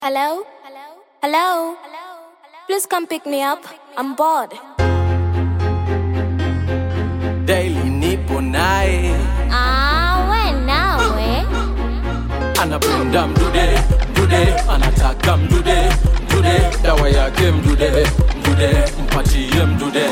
Hello? Hello? Please come pick me up. I'm bored. Daily nipo nae We nawe. anapenda mdude anataka mdude dawa yake mdude mpatie mdude.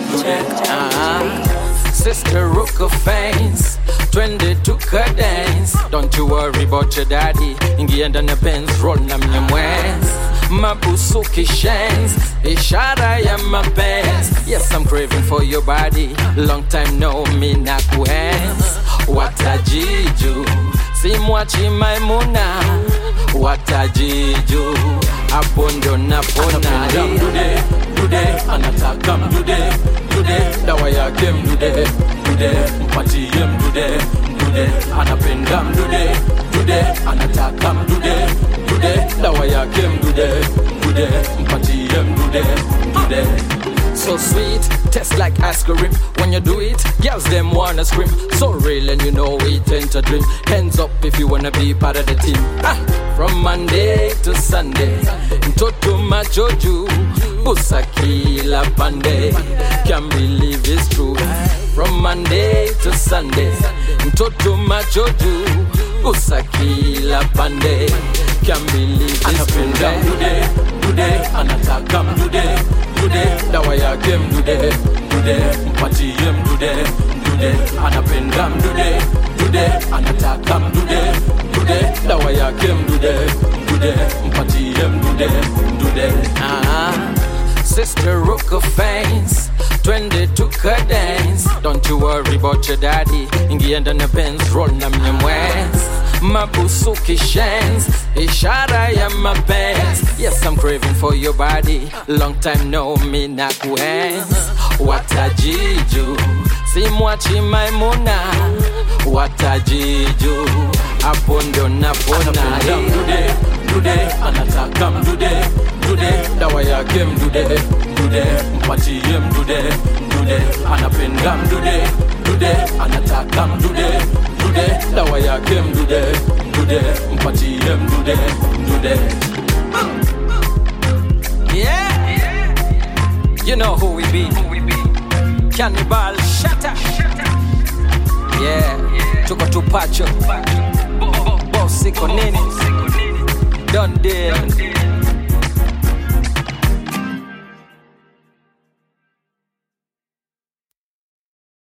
Sister Rooka Fains, twende tukadance. Don't you worry about your daddy. Ingia ndani Benz, roll na mnyamwezi. Mabusuki Shanks, ishara ya mapenzi. Yes, I'm craving for your body. Long time no me na kuhands. Watajiju, simwachi Maimuna. Watajiju, hapo ndio napona. Mdude, anataka mdude dawa yake mdude mpatie mdude anapenda mdude anataka mdude dawa yake mdude mpatie mdude. So sweet, tastes like ice cream. When you do it, girls them wanna scream. So real and you know it ain't a dream. Hands up if you wanna be part of the team. From Monday to Sunday, mtoto machoju busa kila pande. Can't believe it's true. From Monday to Sunday, mtoto machoju busa kila pande. Can't believe it's true. Mdude, anataka mdude dawa yake mdude mpatie mdude anapenda mdude anataka mdude dawa yake mdude mpatie mdude. Sister Rooka Fains, twende tukadance. Don't you worry about your daddy. Ingia ndani Benz, roll na mnyamwezi. Mabusuki Shanks, ishara ya mapenzi. Yes, I'm craving for your body. Long time no me na kuhands. Watajiju, simwachi Maimuna. Watajiju, hapo ndio napona. Mdude, anataka mdude dawa yake mdude mpatie mdude anapenda mdude anataka mdude dawa yake mdude mpatie mdude. Yeah, you know who we be. Cannibal Shatter. Yeah, tuko tupacho boss iko nini. Don't deal.